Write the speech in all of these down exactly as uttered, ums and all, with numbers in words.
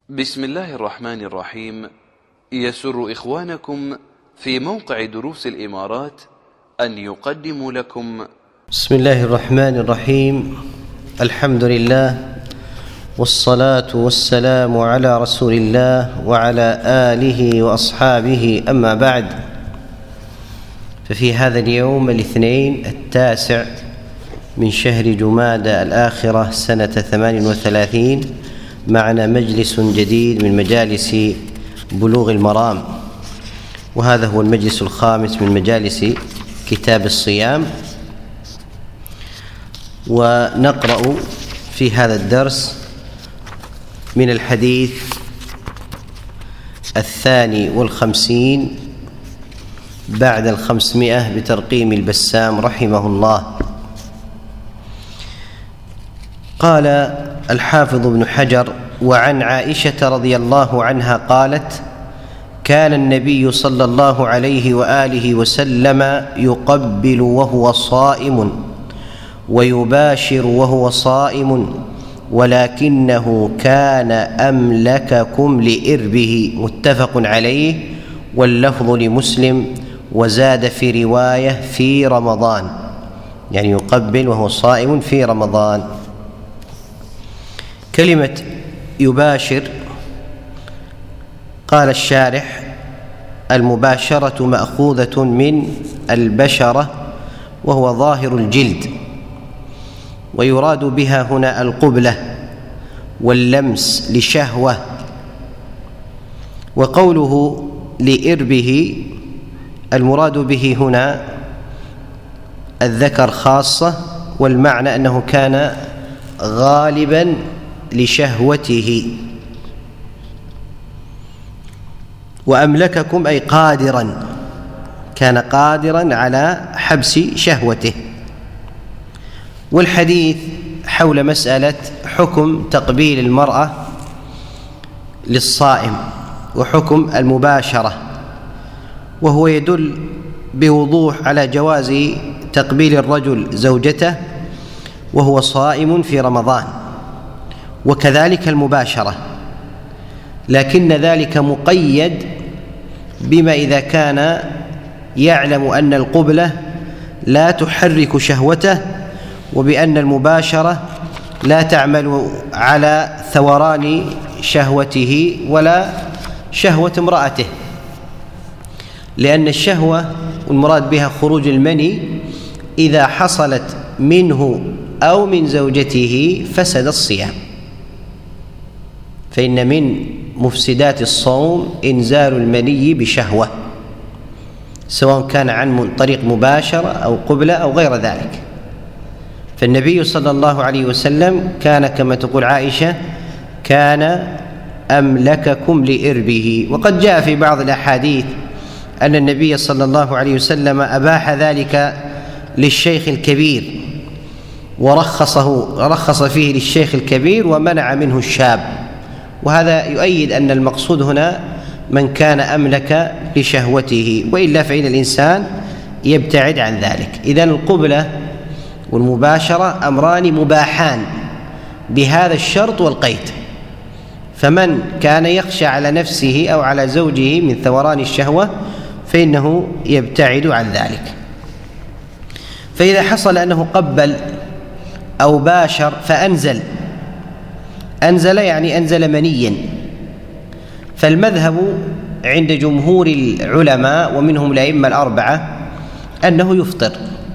بسم الله الرحمن الرحيم. يسر إخوانكم في موقع دروس الإمارات أن يقدموا لكم بسم الله الرحمن الرحيم. الحمد لله والصلاة والسلام على رسول الله وعلى آله وأصحابه، أما بعد، ففي هذا اليوم الاثنين التاسع من شهر جمادى الآخرة سنة ثمان وثلاثين معنا مجلس جديد من مجالس بلوغ المرام، وهذا هو المجلس الخامس من مجالس كتاب الصيام. ونقرأ في هذا الدرس من الحديث الثاني والخمسين بعد الخمسمائة بترقيم البسام رحمه الله. قال الحافظ ابن حجر: وعن عائشة رضي الله عنها قالت: كان النبي صلى الله عليه وآله وسلم يقبل وهو صائم ويباشر وهو صائم، ولكنه كان أملككم لإربه. متفق عليه، واللفظ لمسلم، وزاد في رواية في رمضان، يعني يقبل وهو صائم في رمضان. كلمة يباشر، قال الشارح: المباشرة مأخوذة من البشرة وهو ظاهر الجلد، ويراد بها هنا القبلة واللمس لشهوة. وقوله لإربه المراد به هنا الذكر خاصة، والمعنى أنه كان غالبا لشهوته. وأملككم أي قادرا، كان قادرا على حبس شهوته. والحديث حول مسألة حكم تقبيل المرأة للصائم وحكم المباشرة، وهو يدل بوضوح على جواز تقبيل الرجل زوجته وهو صائم في رمضان، وكذلك المباشرة، لكن ذلك مقيد بما إذا كان يعلم أن القبلة لا تحرك شهوته، وبأن المباشرة لا تعمل على ثوران شهوته ولا شهوة امرأته، لأن الشهوة والمراد بها خروج المني إذا حصلت منه أو من زوجته فسد الصيام، فإن من مفسدات الصوم إنزال المني بشهوة، سواء كان عن طريق مباشرة أو قبلة أو غير ذلك. فالنبي صلى الله عليه وسلم كان كما تقول عائشة كان أملككم لإربه. وقد جاء في بعض الأحاديث أن النبي صلى الله عليه وسلم أباح ذلك للشيخ الكبير، ورخصه رخص فيه للشيخ الكبير ومنع منه الشاب، وهذا يؤيد أن المقصود هنا من كان أملك لشهوته، وإلا فإن الإنسان يبتعد عن ذلك. إذن القبلة والمباشرة أمران مباحان بهذا الشرط والقيد، فمن كان يخشى على نفسه أو على زوجه من ثوران الشهوة فإنه يبتعد عن ذلك. فإذا حصل أنه قبل أو باشر فأنزل، أنزل يعني أنزل منيا، فالمذهب عند جمهور العلماء ومنهم الأئمة الأربعة أنه يفطر.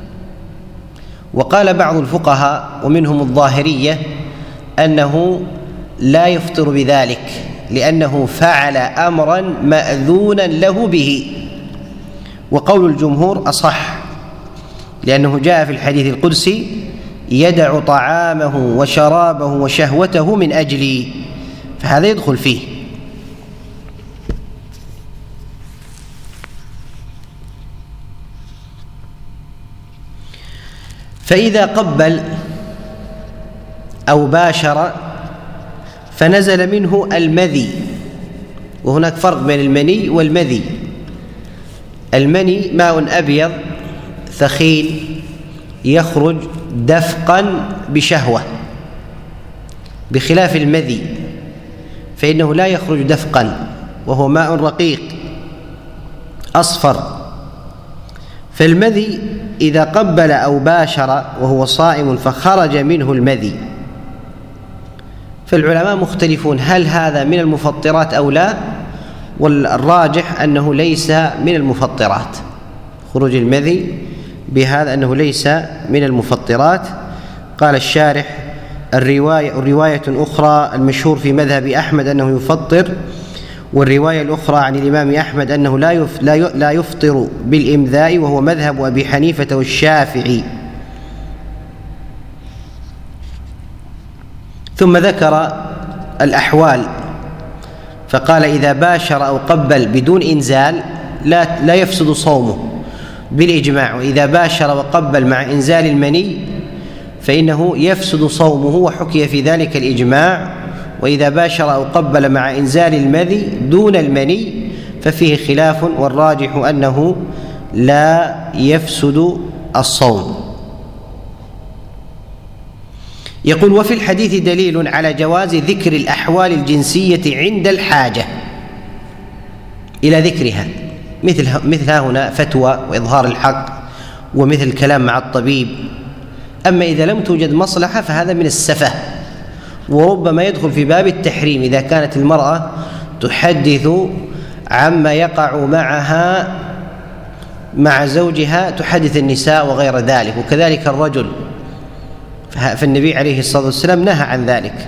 وقال بعض الفقهاء ومنهم الظاهرية أنه لا يفطر بذلك، لأنه فعل أمرا مأذونا له به. وقول الجمهور أصح، لأنه جاء في الحديث القدسي: يدع طعامه وشرابه وشهوته من أجلي، فهذا يدخل فيه. فإذا قبل أو باشر فنزل منه المذي، وهناك فرق بين المني والمذي. المني ماء أبيض ثخين يخرج دفقا بشهوة، بخلاف المذي فإنه لا يخرج دفقا، وهو ماء رقيق أصفر. فالمذي إذا قبل أو باشر وهو صائم فخرج منه المذي، فالعلماء مختلفون هل هذا من المفطرات أو لا، والراجح أنه ليس من المفطرات، خروج المذي بهذا أنه ليس من المفطرات. قال الشارح: الرواية الرواية أخرى المشهور في مذهب أحمد أنه يفطر، والرواية الأخرى عن الإمام أحمد أنه لا يف لا لا يفطر بالإمذاء، وهو مذهب أبي حنيفة والشافعي. ثم ذكر الأحوال فقال: إذا باشر أو قبل بدون إنزال لا لا يفسد صومه بالإجماع، وإذا باشر وقبل مع إنزال المني فإنه يفسد صومه، وحكي في ذلك الإجماع. وإذا باشر أو قبل مع إنزال المذي دون المني ففيه خلاف، والراجح أنه لا يفسد الصوم. يقول: وفي الحديث دليل على جواز ذكر الأحوال الجنسية عند الحاجة إلى ذكرها، مثل مثل هنا فتوى وإظهار الحق، ومثل الكلام مع الطبيب. أما إذا لم توجد مصلحة فهذا من السفه، وربما يدخل في باب التحريم إذا كانت المرأة تحدث عما يقع معها مع زوجها، تحدث النساء وغير ذلك، وكذلك الرجل، فالنبي عليه الصلاة والسلام نهى عن ذلك.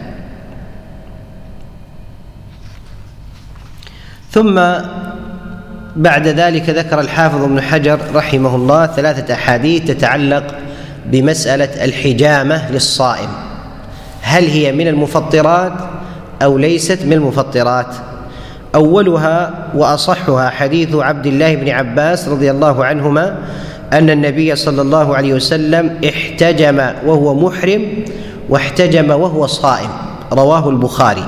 ثم بعد ذلك ذكر الحافظ ابن حجر رحمه الله ثلاثة أحاديث تتعلق بمسألة الحجامة للصائم، هل هي من المفطرات أو ليست من المفطرات؟ أولها وأصحها حديث عبد الله بن عباس رضي الله عنهما أن النبي صلى الله عليه وسلم احتجم وهو محرم واحتجم وهو صائم، رواه البخاري.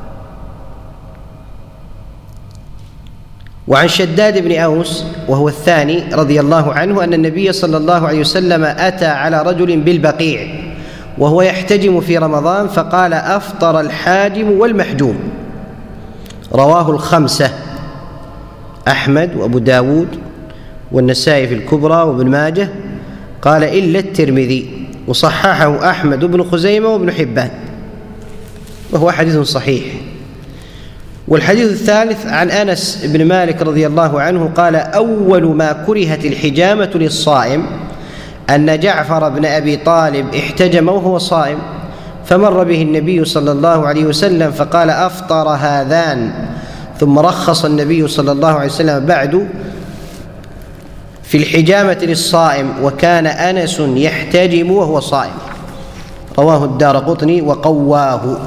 وعن شداد بن أوس وهو الثاني رضي الله عنه أن النبي صلى الله عليه وسلم أتى على رجل بالبقيع وهو يحتجم في رمضان فقال: أفطر الحاجم والمحجوم، رواه الخمسة: أحمد وأبو داود والنسائي في الكبرى وابن ماجه، قال إلا الترمذي، وصححه أحمد بن خزيمة وابن حبان، وهو حديث صحيح. والحديث الثالث عن أنس بن مالك رضي الله عنه قال: أول ما كرهت الحجامة للصائم أن جعفر بن أبي طالب احتجم وهو صائم، فمر به النبي صلى الله عليه وسلم فقال: أفطر هذان، ثم رخص النبي صلى الله عليه وسلم بعد في الحجامة للصائم، وكان أنس يحتجم وهو صائم، رواه الدارقطني وقواه.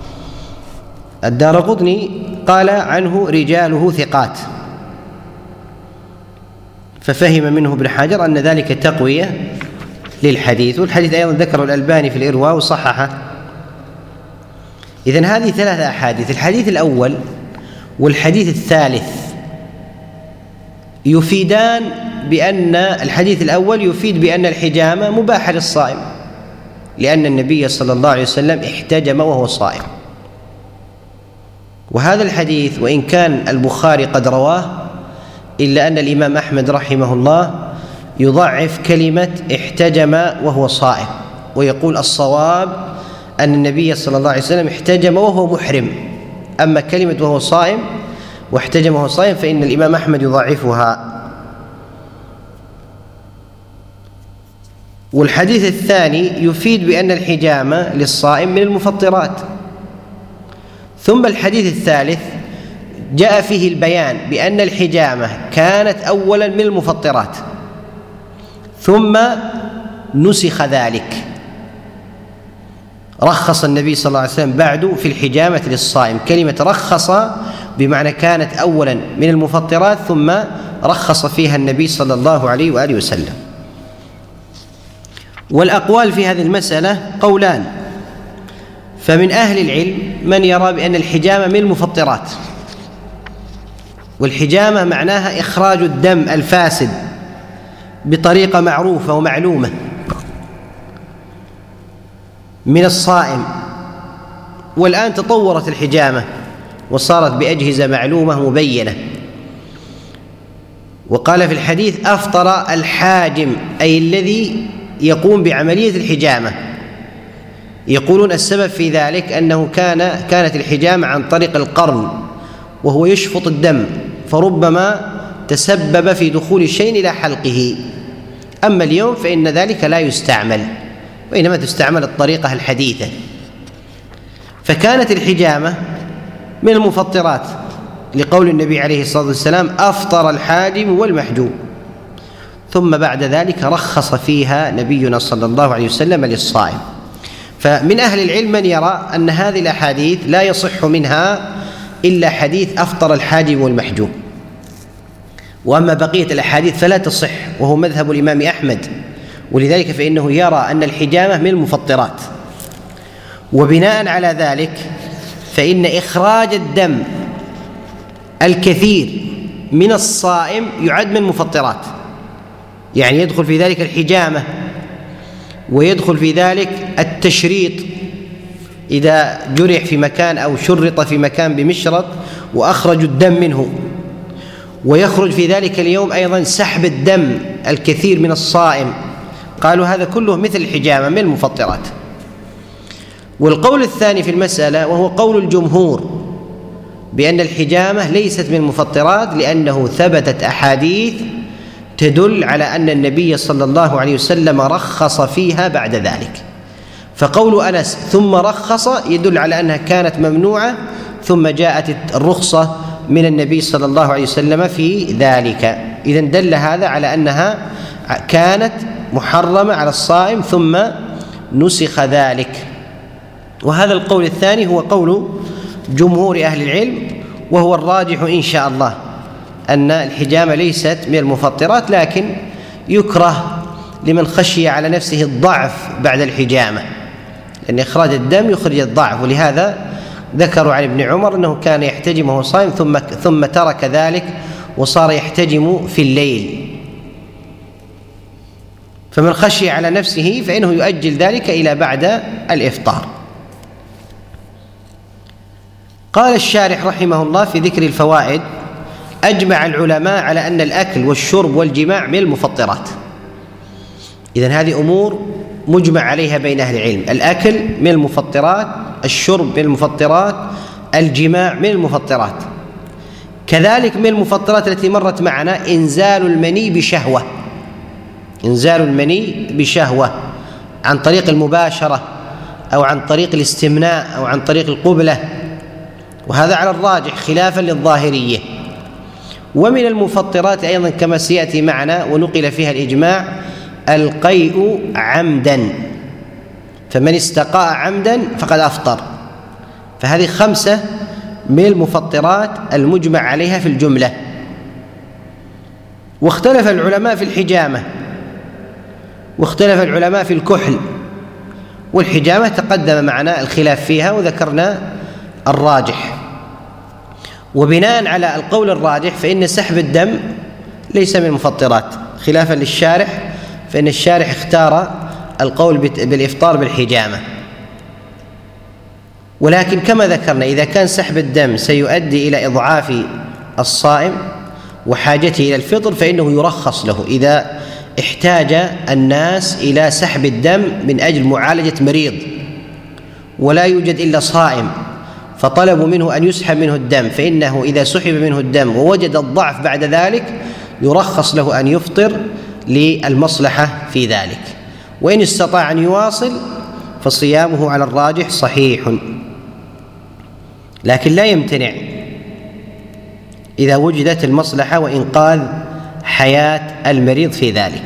الدارقطني قال عنه رجاله ثقات، ففهم منه ابن حجر أن ذلك تقوية للحديث، والحديث أيضا ذكره الألباني في الإرواء وصححه. إذن هذه ثلاثة أحاديث، الحديث الأول والحديث الثالث يفيدان بأن الحديث الأول يفيد بأن الحجامة مباحة للصائم، لأن النبي صلى الله عليه وسلم احتجم وهو صائم. وهذا الحديث وإن كان البخاري قد رواه إلا أن الإمام أحمد رحمه الله يضعف كلمة احتجم وهو صائم، ويقول الصواب أن النبي صلى الله عليه وسلم احتجم وهو محرم، أما كلمة وهو صائم واحتجم وهو صائم فإن الإمام أحمد يضعفها. والحديث الثاني يفيد بأن الحجامة للصائم من المفطرات. ثم الحديث الثالث جاء فيه البيان بأن الحجامة كانت أولا من المفطرات ثم نسخ ذلك، رخص النبي صلى الله عليه وسلم بعد في الحجامة للصائم. كلمة رخص بمعنى كانت أولا من المفطرات ثم رخص فيها النبي صلى الله عليه وآله وسلم. والأقوال في هذه المسألة قولان، فمن أهل العلم من يرى بأن الحجامة من المفطرات، والحجامة معناها إخراج الدم الفاسد بطريقة معروفة ومعلومة من الصائم، والآن تطورت الحجامة وصارت بأجهزة معلومة مبينة. وقال في الحديث: أفطر الحاجم، أي الذي يقوم بعملية الحجامة. يقولون السبب في ذلك أنه كان كانت الحجامة عن طريق القرن، وهو يشفط الدم، فربما تسبب في دخول الشيء إلى حلقه. أما اليوم فإن ذلك لا يستعمل، وإنما تستعمل الطريقة الحديثة. فكانت الحجامة من المفطرات، لقول النبي عليه الصلاة والسلام: أفطر الحاجم والمحجوم. ثم بعد ذلك رخص فيها نبينا صلى الله عليه وسلم للصائم. فمن أهل العلم من يرى أن هذه الأحاديث لا يصح منها إلا حديث أفطر الحاجم والمحجوم، وأما بقية الأحاديث فلا تصح، وهو مذهب الإمام أحمد. ولذلك فإنه يرى أن الحجامة من المفطرات. وبناء على ذلك فإن إخراج الدم الكثير من الصائم يعد من المفطرات، يعني يدخل في ذلك الحجامة، ويدخل في ذلك التشريط إذا جرح في مكان أو شرط في مكان بمشرط وأخرجوا الدم منه، ويخرج في ذلك اليوم أيضا سحب الدم الكثير من الصائم. قالوا هذا كله مثل الحجامة من المفطرات. والقول الثاني في المسألة وهو قول الجمهور بأن الحجامة ليست من المفطرات، لأنه ثبتت أحاديث تدل على أن النبي صلى الله عليه وسلم رخص فيها بعد ذلك. فقول أنس ثم رخص يدل على أنها كانت ممنوعة، ثم جاءت الرخصة من النبي صلى الله عليه وسلم في ذلك. إذن دل هذا على أنها كانت محرمة على الصائم ثم نسخ ذلك. وهذا القول الثاني هو قول جمهور أهل العلم، وهو الراجح إن شاء الله، أن الحجامة ليست من المفطرات، لكن يكره لمن خشي على نفسه الضعف بعد الحجامة، لأن إخراج الدم يخرج الضعف. ولهذا ذكروا عن ابن عمر أنه كان يحتجم وهو صائم ثم ثم ترك ذلك وصار يحتجم في الليل. فمن خشي على نفسه فإنه يؤجل ذلك إلى بعد الإفطار. قال الشارح رحمه الله في ذكر الفوائد: أجمع العلماء على أن الأكل والشرب والجماع من المفطرات. إذن هذه أمور مجمع عليها بين أهل العلم: الأكل من المفطرات، الشرب من المفطرات، الجماع من المفطرات. كذلك من المفطرات التي مرت معنا إنزال المني بشهوة، إنزال المني بشهوة عن طريق المباشرة أو عن طريق الاستمناء أو عن طريق القبلة، وهذا على الراجح خلافا للظاهرية. ومن المفطرات أيضا كما سيأتي معنا ونقل فيها الإجماع القيء عمدا، فمن استقاء عمدا فقد أفطر. فهذه خمسة من المفطرات المجمع عليها في الجملة. واختلف العلماء في الحجامة، واختلف العلماء في الكحل. والحجامة تقدم معنا الخلاف فيها وذكرنا الراجح. وبناء على القول الراجح فإن سحب الدم ليس من المفطرات، خلافا للشارح، فإن الشارح اختار القول بالإفطار بالحجامة. ولكن كما ذكرنا إذا كان سحب الدم سيؤدي إلى إضعاف الصائم وحاجته إلى الفطر فإنه يرخص له إذا احتاج الناس إلى سحب الدم من أجل معالجة مريض ولا يوجد إلا صائم، فطلبوا منه أن يسحب منه الدم، فإنه إذا سحب منه الدم ووجد الضعف بعد ذلك يرخص له أن يفطر للمصلحة في ذلك. وإن استطاع أن يواصل فصيامه على الراجح صحيح، لكن لا يمتنع إذا وجدت المصلحة وإنقاذ حياة المريض في ذلك.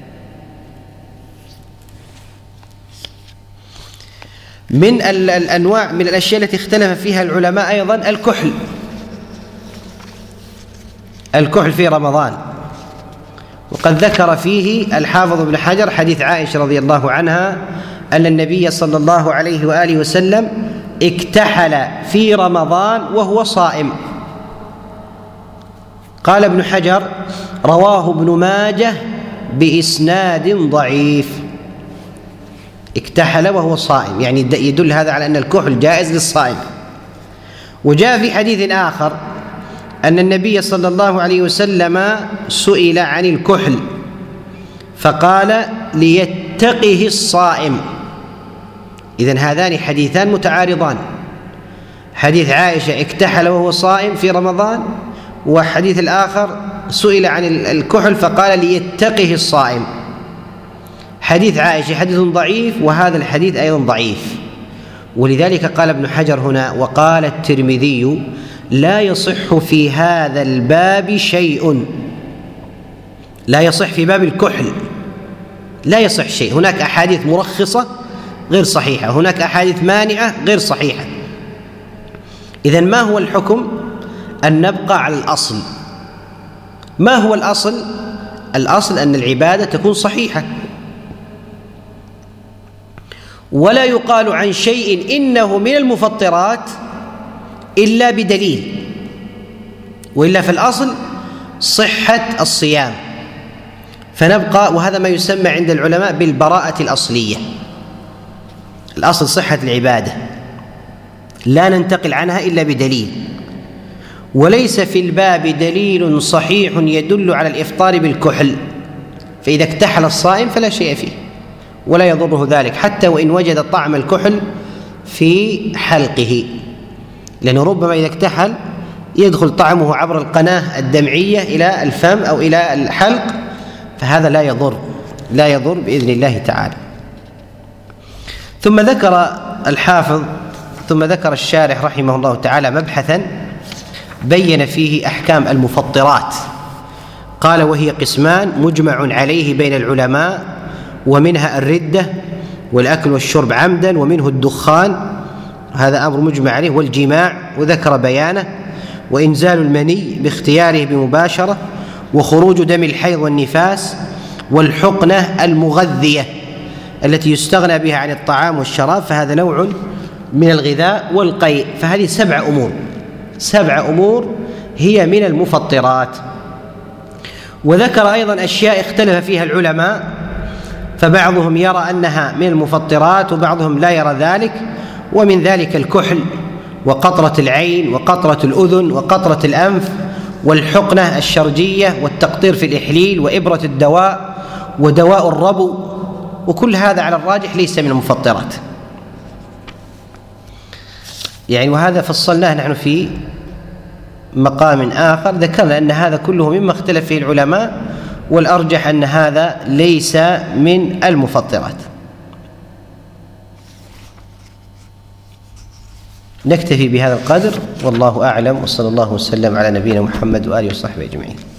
من الأنواع من الأشياء التي اختلف فيها العلماء أيضا الكحل. الكحل في رمضان، وقد ذكر فيه الحافظ ابن حجر حديث عائشة رضي الله عنها أن النبي صلى الله عليه وآله وسلم اكتحل في رمضان وهو صائم. قال ابن حجر: رواه ابن ماجه بإسناد ضعيف. اكتحل وهو صائم، يعني يدل هذا على أن الكحل جائز للصائم. وجاء في حديث آخر أن النبي صلى الله عليه وسلم سئل عن الكحل فقال ليتقه الصائم. إذن هذان حديثان متعارضان، حديث عائشة اكتحل وهو صائم في رمضان، وحديث الآخر سئل عن الكحل فقال ليتقه الصائم. حديث عائشة حديث ضعيف، وهذا الحديث أيضا ضعيف، ولذلك قال ابن حجر هنا: وقال الترمذي لا يصح في هذا الباب شيء. لا يصح في باب الكحل، لا يصح شيء. هناك أحاديث مرخصة غير صحيحة، هناك أحاديث مانعة غير صحيحة. إذن ما هو الحكم؟ أن نبقى على الأصل. ما هو الأصل؟ الأصل أن العبادة تكون صحيحة، ولا يقال عن شيء إنه من المفطرات إلا بدليل، وإلا في الأصل صحة الصيام، فنبقى. وهذا ما يسمى عند العلماء بالبراءة الأصلية. الأصل صحة العبادة، لا ننتقل عنها إلا بدليل، وليس في الباب دليل صحيح يدل على الإفطار بالكحل، فإذا اكتحل الصائم فلا شيء فيه ولا يضره ذلك، حتى وإن وجد طعم الكحل في حلقه، لأنه ربما إذا اكتحل يدخل طعمه عبر القناة الدمعية إلى الفم أو إلى الحلق، فهذا لا يضر لا يضر بإذن الله تعالى. ثم ذكر الحافظ ثم ذكر الشارح رحمه الله تعالى مبحثا بين فيه أحكام المفطرات. قال: وهي قسمان مجمع عليه بين العلماء، ومنها الردة والأكل والشرب عمدا، ومنه الدخان، هذا أمر مجمع عليه، والجماع، وذكر بيانه، وإنزال المني باختياره بمباشرة، وخروج دم الحيض والنفاس، والحقنة المغذية التي يستغنى بها عن الطعام والشراب، فهذا نوع من الغذاء، والقيء. فهذه سبع أمور سبع أمور هي من المفطرات. وذكر أيضا أشياء اختلف فيها العلماء، فبعضهم يرى أنها من المفطرات وبعضهم لا يرى ذلك، ومن ذلك الكحل، وقطرة العين، وقطرة الأذن، وقطرة الأنف، والحقنة الشرجية، والتقطير في الإحليل، وإبرة الدواء، ودواء الربو، وكل هذا على الراجح ليس من المفطرات يعني. وهذا فصلناه نحن في مقام آخر، ذكرنا أن هذا كله مما اختلف فيه العلماء، والأرجح أن هذا ليس من المفطرات. نكتفي بهذا القدر، والله أعلم، وصلى الله وسلم على نبينا محمد وآله وصحبه أجمعين.